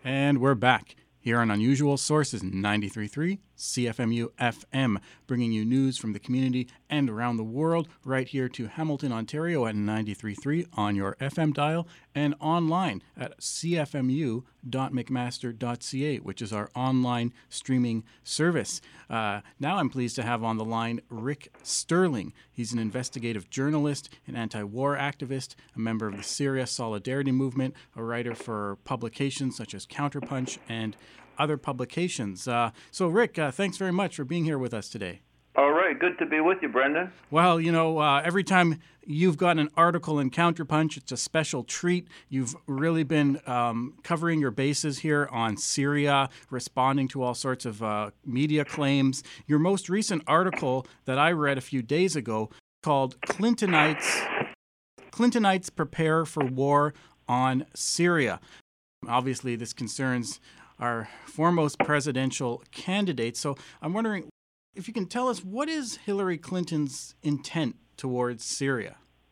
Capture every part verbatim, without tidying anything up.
And we're back here on Unusual Sources ninety-three point three C F M U F M, bringing you news from the community and around the world, right here to Hamilton, Ontario at ninety-three point three on your F M dial and online at c f m u dot mcmaster dot c a, which is our online streaming service. Uh, now I'm pleased to have on the line Rick Sterling. He's an investigative journalist, an anti-war activist, a member of the Syria Solidarity Movement, a writer for publications such as Counterpunch and other publications. Uh, so, Rick, uh, thanks very much for being here with us today. All right. Good to be with you, Brendan. Well, you know, uh, every time you've got an article in Counterpunch, it's a special treat. You've really been um, covering your bases here on Syria, responding to all sorts of uh, media claims. Your most recent article that I read a few days ago called Clintonites, Clintonites Prepare for War on Syria. Obviously, this concerns our foremost presidential candidate. So I'm wondering if you can tell us, what is Hillary Clinton's intent towards Syria?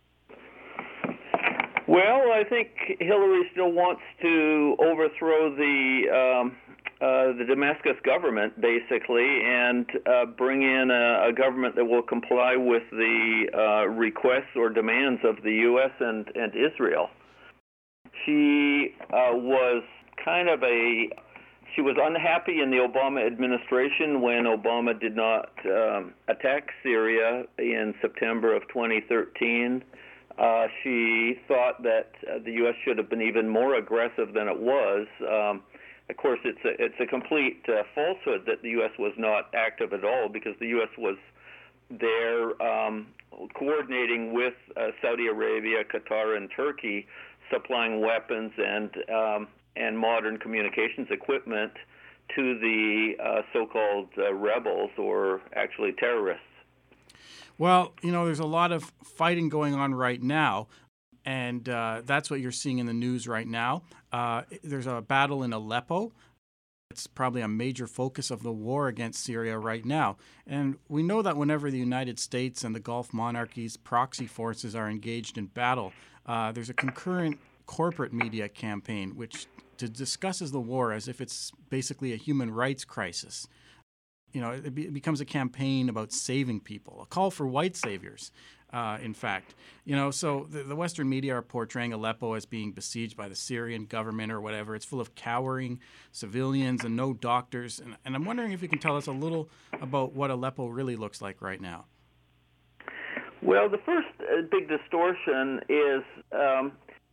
Well, I think Hillary still wants to overthrow the um, uh, the Damascus government, basically, and uh, bring in a, a government that will comply with the uh, requests or demands of the U S and, and Israel. She uh, was kind of a She was unhappy in the Obama administration when Obama did not um, attack Syria in September of twenty thirteen. Uh, she thought that uh, the U S should have been even more aggressive than it was. Um, of course, it's a, it's a complete uh, falsehood that the U S was not active at all, because the U S was there um, coordinating with uh, Saudi Arabia, Qatar, and Turkey, supplying weapons and um, and modern communications equipment to the uh, so-called uh, rebels, or actually terrorists. Well, you know, there's a lot of fighting going on right now, and uh, that's what you're seeing in the news right now. Uh, there's a battle in Aleppo. It's probably a major focus of the war against Syria right now. And we know that whenever the United States and the Gulf monarchies' proxy forces are engaged in battle, uh, there's a concurrent corporate media campaign which to discusses the war as if it's basically a human rights crisis. You know, it, be, it becomes a campaign about saving people, a call for white saviors, uh, in fact. You know, so the, the Western media are portraying Aleppo as being besieged by the Syrian government or whatever. It's full of cowering civilians and no doctors. And, and I'm wondering if you can tell us a little about what Aleppo really looks like right now. Well, the first uh, big distortion is um,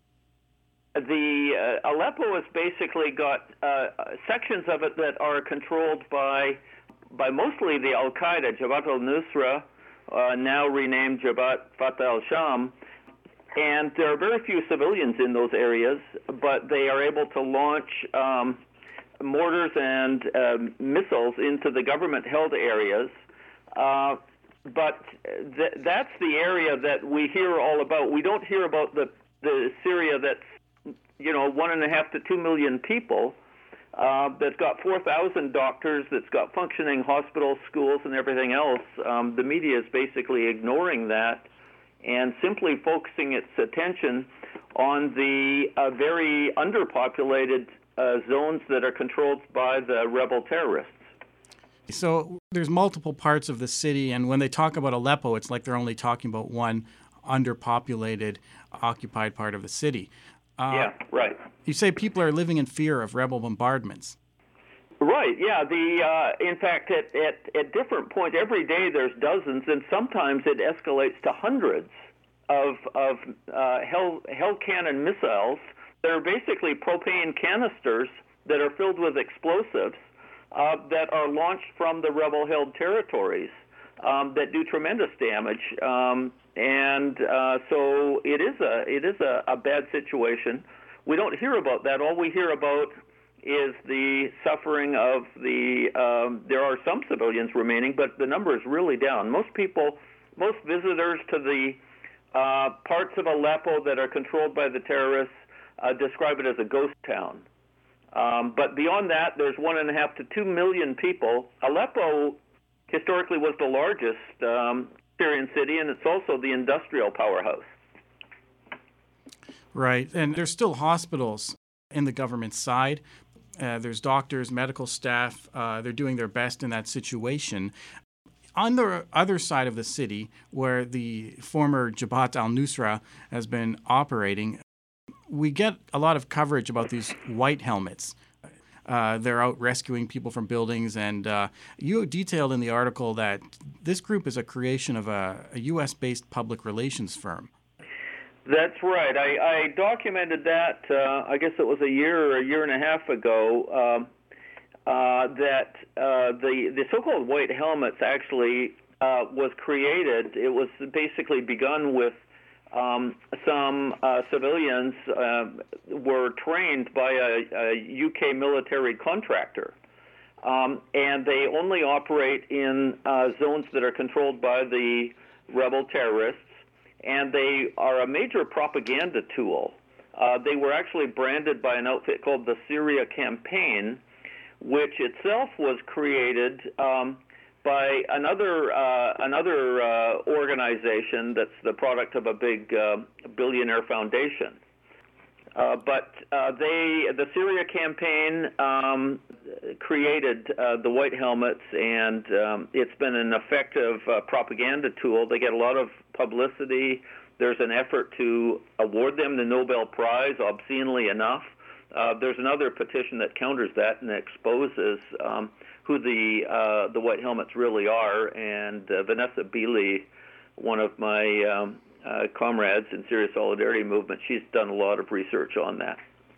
the uh, Aleppo has basically got uh, sections of it that are controlled by by mostly the Al-Qaeda, Jabhat al-Nusra, uh, now renamed Jabhat Fatah al-Sham, and there are very few civilians in those areas, but they are able to launch um, mortars and uh, missiles into the government-held areas. Uh, but th- that's the area that we hear all about. We don't hear about the, the Syria that's, you know, one and a half to two million people, uh, that's got four thousand doctors, that's got functioning hospitals, schools, and everything else. Um, the media is basically ignoring that and simply focusing its attention on the uh, very underpopulated uh, zones that are controlled by the rebel terrorists. So there's multiple parts of the city, and when they talk about Aleppo, it's like they're only talking about one underpopulated, occupied part of the city. Uh, yeah, right. You say people are living in fear of rebel bombardments. Right, yeah. The uh, in fact, at, at, at different points, every day there's dozens, and sometimes it escalates to hundreds of, of uh, Hell, Hell cannon missiles that are basically propane canisters that are filled with explosives uh, that are launched from the rebel-held territories um, that do tremendous damage. Um, and uh, so it is a it is a, a bad situation. We don't hear about that. All we hear about is the suffering of the, um, there are some civilians remaining, but the number is really down. Most people, most visitors to the uh, parts of Aleppo that are controlled by the terrorists uh, describe it as a ghost town. Um, but beyond that, there's one and a half to two million people. Aleppo historically was the largest um, Syrian city, and it's also the industrial powerhouse. Right, and there's still hospitals in the government side. Uh, there's doctors, medical staff. Uh, they're doing their best in that situation. On the other side of the city, where the former Jabhat al-Nusra has been operating, we get a lot of coverage about these white helmets. Uh, they're out rescuing people from buildings, and uh, you detailed in the article that this group is a creation of a, a U S-based public relations firm. That's right. I, I documented that, uh, I guess it was a year or a year and a half ago, um, uh, that uh, the, the so-called white helmets actually uh, was created. It was basically begun with um, some uh, civilians uh, were trained by a, a U K military contractor. Um, and they only operate in uh, zones that are controlled by the rebel terrorists. And they are a major propaganda tool. Uh, they were actually branded by an outfit called the Syria Campaign, which itself was created um, by another uh, another uh, organization that's the product of a big uh, billionaire foundation. Uh, but uh, they, the Syria Campaign um, created uh, the white helmets, and um, it's been an effective uh, propaganda tool. They get a lot of publicity. There's an effort to award them the Nobel Prize, obscenely enough. Uh, there's another petition that counters that and exposes um, who the uh, the white helmets really are. And uh, Vanessa Beeley, one of my um, Uh, comrades in Syria Solidarity Movement, she's done a lot of research on that.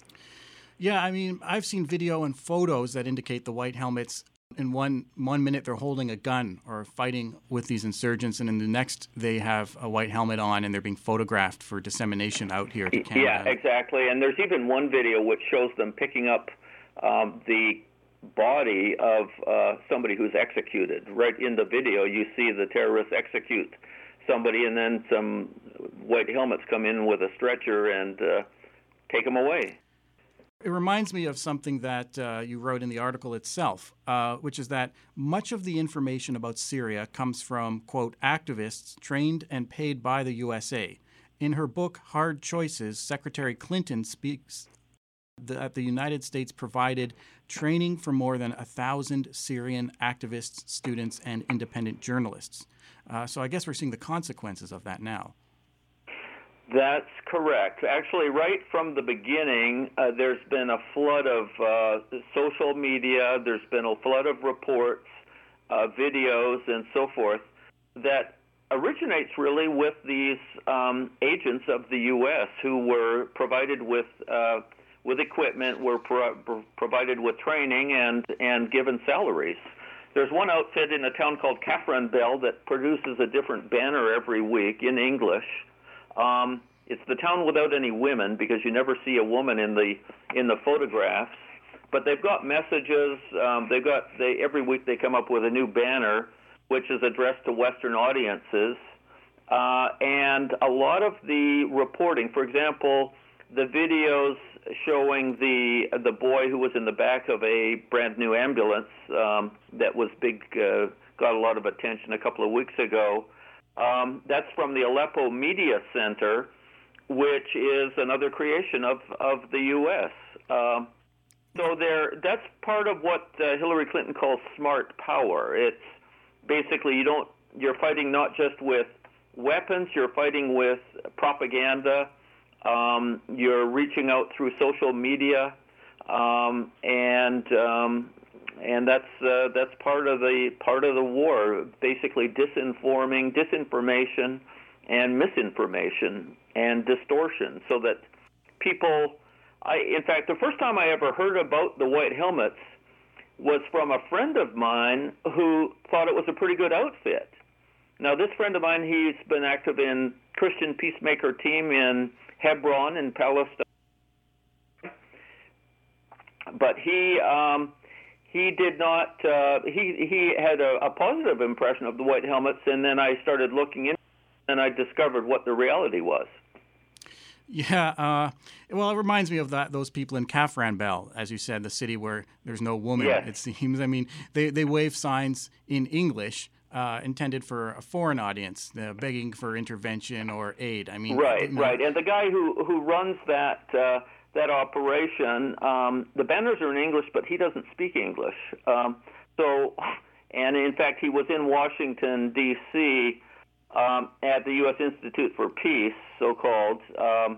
Yeah, I mean, I've seen video and photos that indicate the white helmets. In one one minute, they're holding a gun or fighting with these insurgents, and in the next, they have a white helmet on and they're being photographed for dissemination out here to Canada. Yeah, exactly. And there's even one video which shows them picking up um, the body of uh, somebody who's executed. Right in the video, you see the terrorists execute somebody, and then some white helmets come in with a stretcher and uh, take them away. It reminds me of something that uh, you wrote in the article itself, uh, which is that much of the information about Syria comes from, quote, activists trained and paid by the U S A. In her book, Hard Choices, Secretary Clinton speaks that the United States provided training for more than a thousand Syrian activists, students, and independent journalists. Uh, so I guess we're seeing the consequences of that now. That's correct. Actually, right from the beginning, uh, there's been a flood of uh, social media, there's been a flood of reports, uh, videos, and so forth that originates really with these um, agents of the U S who were provided with uh, with equipment, were pro- provided with training, and, and given salaries. There's one outfit in a town called Kafranbel that produces a different banner every week in English. Um, it's the town without any women, because you never see a woman in the in the photographs. But they've got messages. Um, they've got they every week they come up with a new banner, which is addressed to Western audiences. Uh, and a lot of the reporting, for example, the videos showing the the boy who was in the back of a brand new ambulance um, that was big, uh, got a lot of attention a couple of weeks ago. Um, that's from the Aleppo Media Center, which is another creation of, of the U S. Um, so there, that's part of what uh, Hillary Clinton calls smart power. It's basically you don't you're fighting not just with weapons, you're fighting with propaganda. Um, you're reaching out through social media, um, and um, and that's uh, that's part of the part of the war. Basically, disinforming, disinformation, and misinformation and distortion, so that people. I, in fact, the first time I ever heard about the white helmets was from a friend of mine who thought it was a pretty good outfit. Now, this friend of mine, he's been active in Christian Peacemaker Team in Hebron in Palestine, but he um, he did not. Uh, he he had a, a positive impression of the white helmets, and then I started looking in, and I discovered what the reality was. Yeah, uh, well, it reminds me of that those people in Kafranbel, as you said, the city where there's no woman. Yes. It seems. I mean, they they wave signs in English. Uh, intended for a foreign audience, uh, begging for intervention or aid. I mean, right, you know. right. And the guy who who runs that uh, that operation. Um, the banners are in English, but he doesn't speak English. Um, so, and in fact, he was in Washington, D C, um, at the U S Institute for Peace, so-called, um,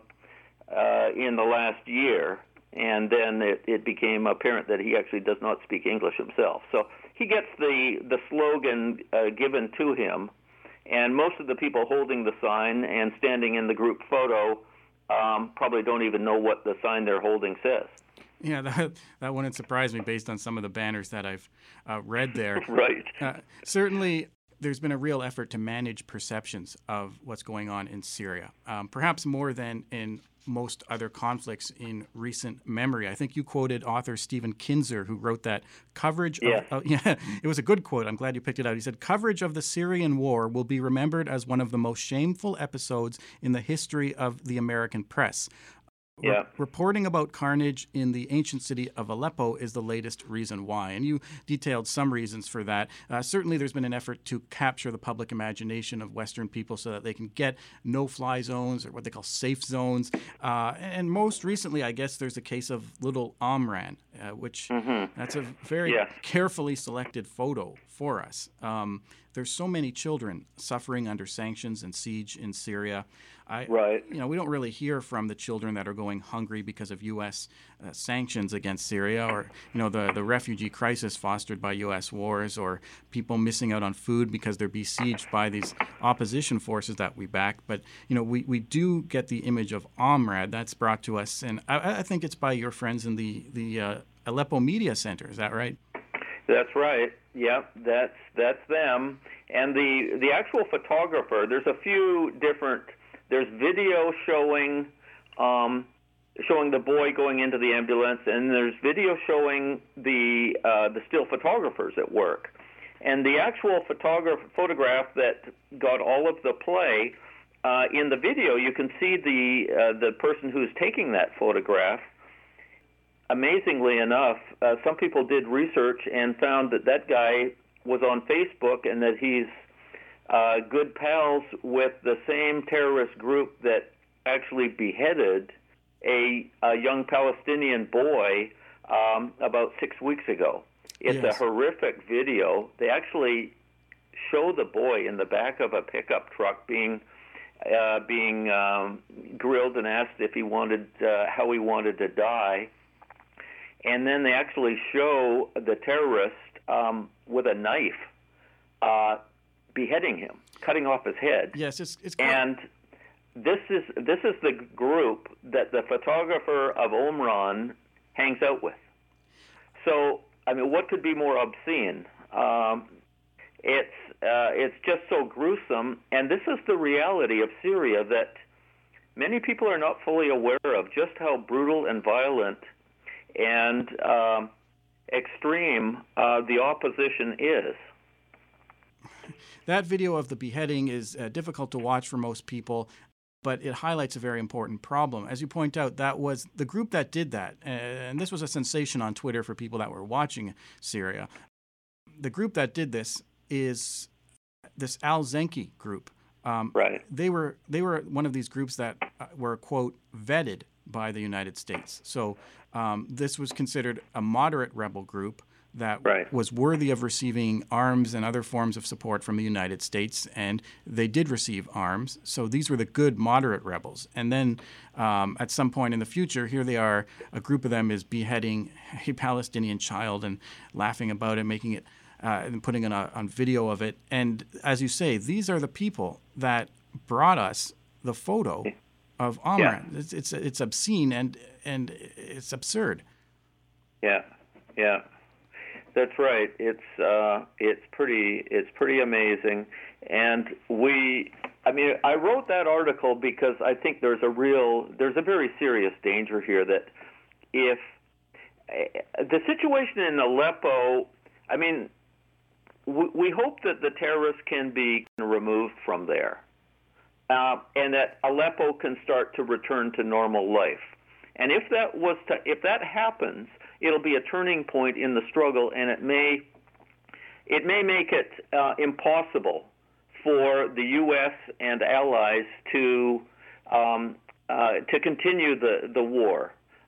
uh, in the last year. And then it, it became apparent that he actually does not speak English himself. So he gets the, the slogan uh, given to him, and most of the people holding the sign and standing in the group photo um, probably don't even know what the sign they're holding says. Yeah, that, that wouldn't surprise me based on some of the banners that I've uh, read there. Right. Uh, certainly, there's been a real effort to manage perceptions of what's going on in Syria, um, perhaps more than in most other conflicts in recent memory. I think you quoted author Stephen Kinzer, who wrote that coverage yes. of, uh, yeah, it was a good quote. I'm glad you picked it out. He said, coverage of the Syrian war will be remembered as one of the most shameful episodes in the history of the American press. Yeah. Re- reporting about carnage in the ancient city of Aleppo is the latest reason why. And you detailed some reasons for that. Uh, certainly, there's been an effort to capture the public imagination of Western people so that they can get no-fly zones or what they call safe zones. Uh, and most recently, I guess, there's a case of little Omran, uh, which mm-hmm. that's a very yes. carefully selected photo for us. Um, there's so many children suffering under sanctions and siege in Syria. I, right. You know, we don't really hear from the children that are going hungry because of U S uh, sanctions against Syria, or you know, the the refugee crisis fostered by U S wars, or people missing out on food because they're besieged by these opposition forces that we back. But you know, we, we do get the image of Omran that's brought to us, and I, I think it's by your friends in the the uh, Aleppo Media Center. Is that right? That's right. Yep, that's that's them. And the the actual photographer. There's a few different. There's video showing um, showing the boy going into the ambulance, and there's video showing the uh, the still photographers at work. And the actual photograph photograph that got all of the play, uh, in the video, you can see the uh, the person who's taking that photograph. Amazingly enough, uh, some people did research and found that that guy was on Facebook and that he's uh, good pals with the same terrorist group that actually beheaded a, a young Palestinian boy um, about six weeks ago. It's yes. a horrific video. They actually show the boy in the back of a pickup truck being uh, being um, grilled and asked if he wanted uh, how he wanted to die. And then they actually show the terrorist um, with a knife uh, beheading him, cutting off his head. Yes, it's it's. Quite... And this is this is the group that the photographer of Omran hangs out with. So, I mean, what could be more obscene? Um, it's uh, it's just so gruesome, and this is the reality of Syria that many people are not fully aware of, just how brutal and violent and um, extreme uh, the opposition is. That video of the beheading is uh, difficult to watch for most people, but it highlights a very important problem. As you point out, that was the group that did that, and this was a sensation on Twitter for people that were watching Syria. The group that did this is this Al-Zenki group. Um, right. They were they were one of these groups that uh, were, quote, vetted by the United States. So um, this was considered a moderate rebel group that right. was worthy of receiving arms and other forms of support from the United States, and they did receive arms. So these were the good moderate rebels. And then um, at some point in the future, here they are, a group of them is beheading a Palestinian child and laughing about it, making it, uh, and putting it on, on video of it. And as you say, these are the people that brought us the photo of Omran. Yeah. It's, it's it's obscene and and it's absurd. Yeah, yeah. That's right. It's uh, it's pretty it's pretty amazing, and we. I mean, I wrote that article because I think there's a real there's a very serious danger here that if uh, the situation in Aleppo, I mean, we, we hope that the terrorists can be removed from there, uh, and that Aleppo can start to return to normal life. And if that was to, if that happens, it'll be a turning point in the struggle, and it may it may make it uh, impossible for the U S and allies to um, uh, to continue the the war.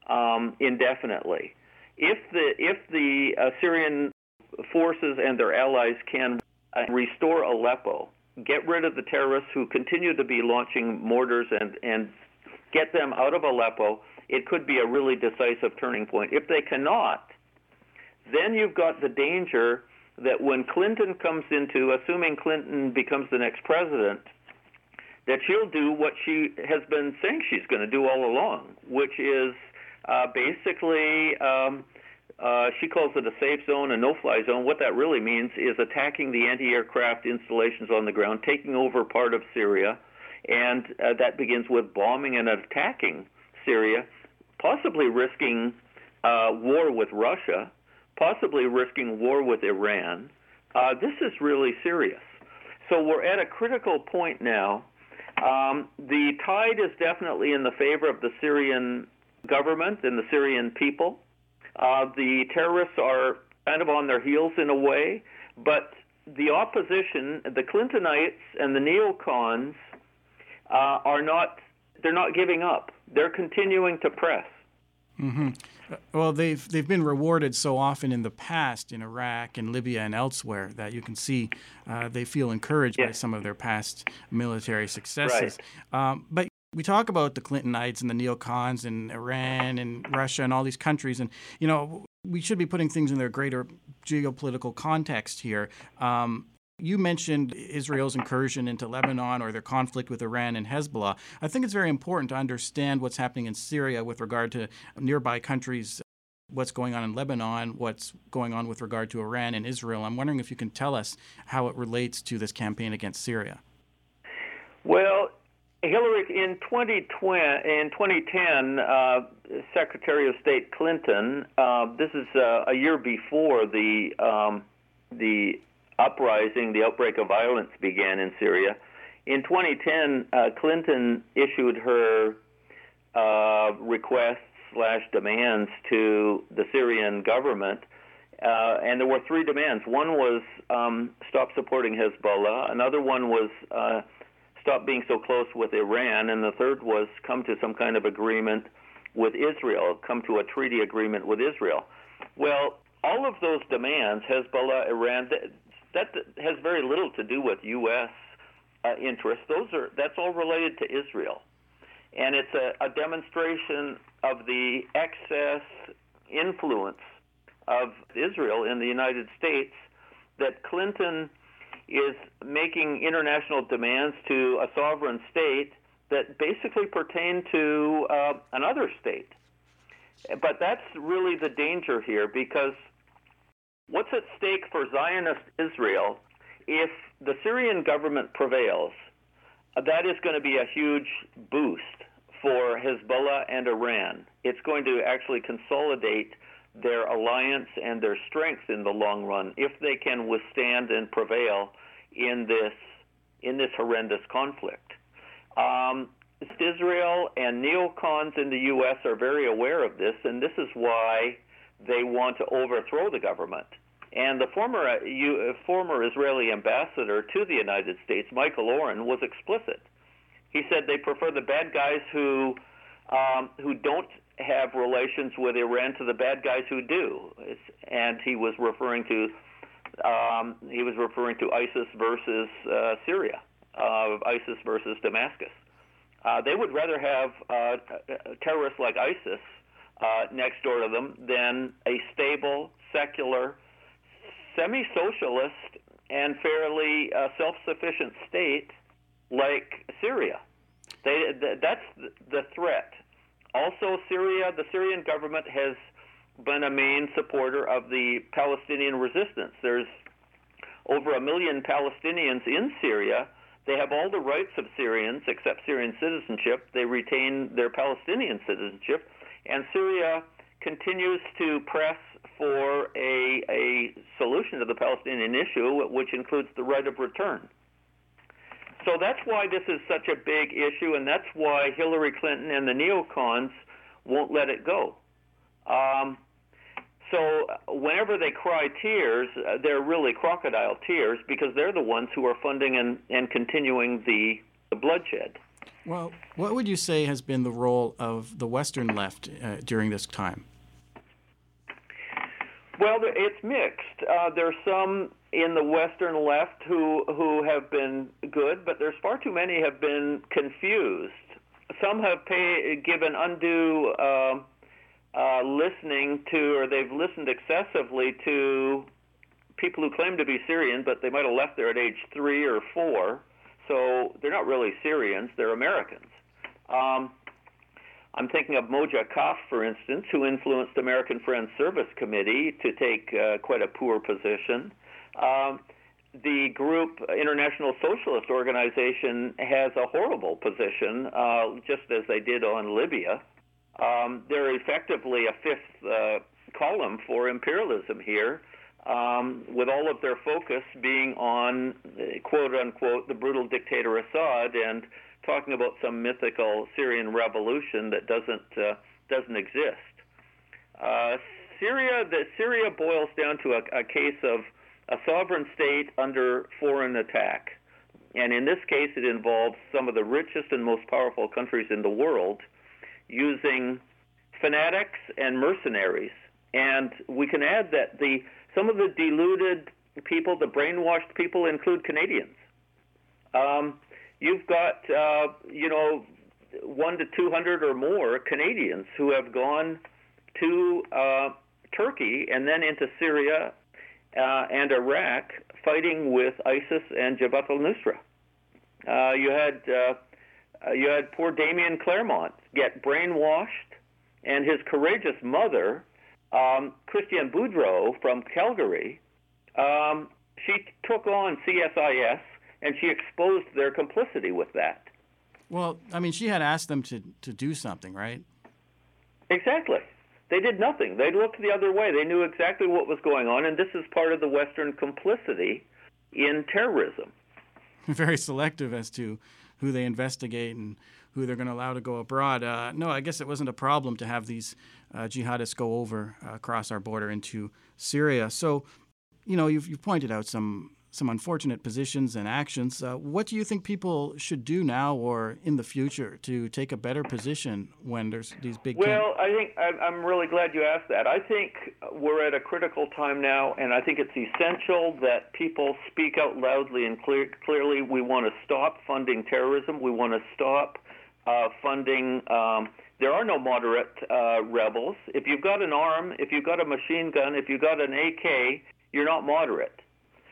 um, indefinitely. If the if the uh, Syrian forces and their allies can uh, restore Aleppo, get rid of the terrorists who continue to be launching mortars and, and get them out of Aleppo, it could be a really decisive turning point. If they cannot, then you've got the danger that when Clinton comes into, assuming Clinton becomes the next president, that she'll do what she has been saying she's going to do all along, which is uh, basically, um, uh, she calls it a safe zone, a no-fly zone. What that really means is attacking the anti-aircraft installations on the ground, taking over part of Syria, and uh, that begins with bombing and attacking Syria, possibly risking uh, war with Russia, possibly risking war with Iran. Uh, this is really serious. So we're at a critical point now. Um, the tide is definitely in the favor of the Syrian government and the Syrian people. Uh, the terrorists are kind of on their heels in a way, but the opposition, the Clintonites and the neocons, uh, are not, they're not giving up. They're continuing to press. Mm-hmm. Well, they've they've been rewarded so often in the past in Iraq and Libya and elsewhere that you can see uh, they feel encouraged yes. by some of their past military successes. Right. Um, but we talk about the Clintonites and the neocons and Iran and Russia and all these countries, and you know we should be putting things in their greater geopolitical context here. Um, You mentioned Israel's incursion into Lebanon or their conflict with Iran and Hezbollah. I think it's very important to understand what's happening in Syria with regard to nearby countries, what's going on in Lebanon, what's going on with regard to Iran and Israel. I'm wondering if you can tell us how it relates to this campaign against Syria. Well, Hillary, in twenty ten, uh, Secretary of State Clinton, uh, this is uh, a year before the um, the uprising, the outbreak of violence began in Syria. In twenty ten, uh, Clinton issued her uh, requests slash demands to the Syrian government, uh, and there were three demands. One was um, stop supporting Hezbollah. Another one was uh, stop being so close with Iran, and the third was come to some kind of agreement with Israel, come to a treaty agreement with Israel. Well, all of those demands, Hezbollah, Iran, th- that has very little to do with U S uh, interests. Those are that's all related to Israel, and it's a, a demonstration of the excess influence of Israel in the United States that Clinton is making international demands to a sovereign state that basically pertain to uh, another state. But that's really the danger here, because what's at stake for Zionist Israel, if the Syrian government prevails, that is going to be a huge boost for Hezbollah and Iran. It's going to actually consolidate their alliance and their strength in the long run if they can withstand and prevail in this in this horrendous conflict. Um, Israel and neocons in the U S are very aware of this, and this is why they want to overthrow the government. And the former uh, you, uh, former Israeli ambassador to the United States, Michael Oren, was explicit. He said they prefer the bad guys who um, who don't have relations with Iran to the bad guys who do. It's, and he was referring to um, he was referring to ISIS versus uh, Syria, uh, ISIS versus Damascus. Uh, they would rather have uh, terrorists like ISIS uh, next door to them than a stable, secular, semi-socialist, and fairly uh, self-sufficient state like Syria. They, th- that's the threat. Also, Syria, the Syrian government has been a main supporter of the Palestinian resistance. There's over a million Palestinians in Syria. They have all the rights of Syrians except Syrian citizenship. They retain their Palestinian citizenship, and Syria continues to press for a, a solution to the Palestinian issue, which includes the right of return. So that's why this is such a big issue, and that's why Hillary Clinton and the neocons won't let it go. Um, so whenever they cry tears, uh, they're really crocodile tears, because they're the ones who are funding and, and continuing the, the bloodshed. Well, what would you say has been the role of the Western left uh, during this time? Well, it's mixed. Uh, there's some in the Western left who who have been good, but there's far too many have been confused. Some have pay, given undue uh, uh, listening to, or they've listened excessively to people who claim to be Syrian, but they might have left there at age three or four. So they're not really Syrians; they're Americans. Um, I'm thinking of Moja Kaf, for instance, who influenced American Friends Service Committee to take uh, quite a poor position. Um, the group International Socialist Organization has a horrible position, uh, just as they did on Libya. Um, they're effectively a fifth uh, column for imperialism here, um, with all of their focus being on, uh, quote-unquote, the brutal dictator Assad and talking about some mythical Syrian revolution that doesn't uh, doesn't exist. Uh, Syria, the Syria boils down to a, a case of a sovereign state under foreign attack, and in this case, it involves some of the richest and most powerful countries in the world using fanatics and mercenaries. And we can add that the some of the deluded people, the brainwashed people, include Canadians. Um, You've got, uh, you know, one to two hundred or more Canadians who have gone to uh, Turkey and then into Syria uh, and Iraq, fighting with ISIS and Jabhat al-Nusra. Uh, you had uh, you had poor Damien Claremont get brainwashed, and his courageous mother, um, Christiane Boudreau from Calgary, um, she took on C S I S. And she exposed their complicity with that. Well, I mean, she had asked them to, to do something, right? Exactly. They did nothing. They looked the other way. They knew exactly what was going on, and this is part of the Western complicity in terrorism. Very selective as to who they investigate and who they're going to allow to go abroad. Uh, no, I guess it wasn't a problem to have these uh, jihadists go over uh, across our border into Syria. So, you know, you've, you've pointed out some some unfortunate positions and actions. Uh, what do you think people should do now or in the future to take a better position when there's these big... Well, I think I'm really glad you asked that. I think we're at a critical time now, and I think it's essential that people speak out loudly and clear, clearly. We want to stop funding terrorism. We want to stop uh, funding... Um, there are no moderate uh, rebels. If you've got an arm, if you've got a machine gun, if you've got an A K, you're not moderate.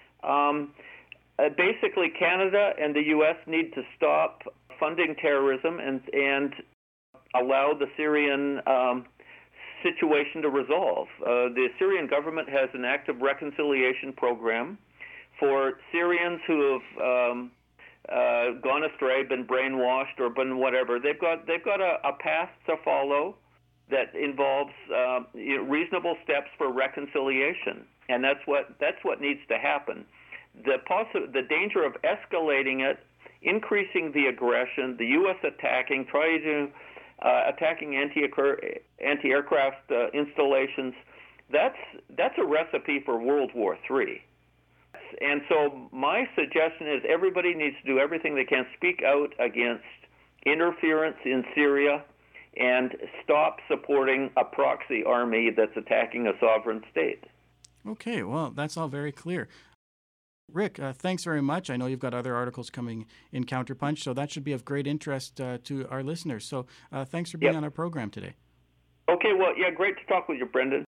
Um, uh, basically, Canada and the U S need to stop funding terrorism and and allow the Syrian um, situation to resolve. Uh, the Syrian government has an active reconciliation program for Syrians who have um, uh, gone astray, been brainwashed, or been whatever. They've got they've got a, a path to follow that involves uh, you know, reasonable steps for reconciliation. And that's what that's what needs to happen. The possi- the danger of escalating it, increasing the aggression, the U S attacking, trying to uh, attacking anti anti-aircraft uh, installations. That's that's a recipe for World War Three. And so my suggestion is everybody needs to do everything they can, speak out against interference in Syria, and stop supporting a proxy army that's attacking a sovereign state. Okay, well, that's all very clear. Rick, uh, thanks very much. I know you've got other articles coming in Counterpunch, so that should be of great interest uh, to our listeners. So uh, thanks for being yep. on our program today. Okay, well, yeah, great to talk with you, Brendan.